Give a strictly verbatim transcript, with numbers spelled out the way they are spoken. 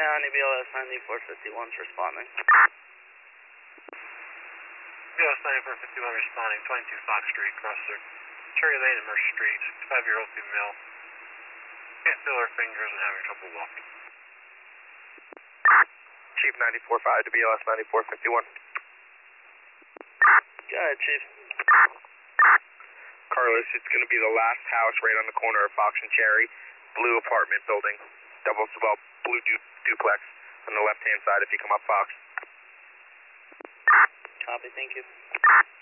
County B L S ninety-four fifty-one's responding. B L S ninety-four fifty-one responding, twenty-two Fox Street, crosses Cherry Lane and Mercer Street, sixty-five-year-old female. Can't feel her fingers and having trouble walking. Chief ninety-four five to B L S ninety-four fifty-one. Go ahead, Chief. Carlos, it's going to be the last house right on the corner of Fox and Cherry. Blue apartment building. Double, well, blue du duplex on the left-hand side if you come up Fox. Copy, thank you.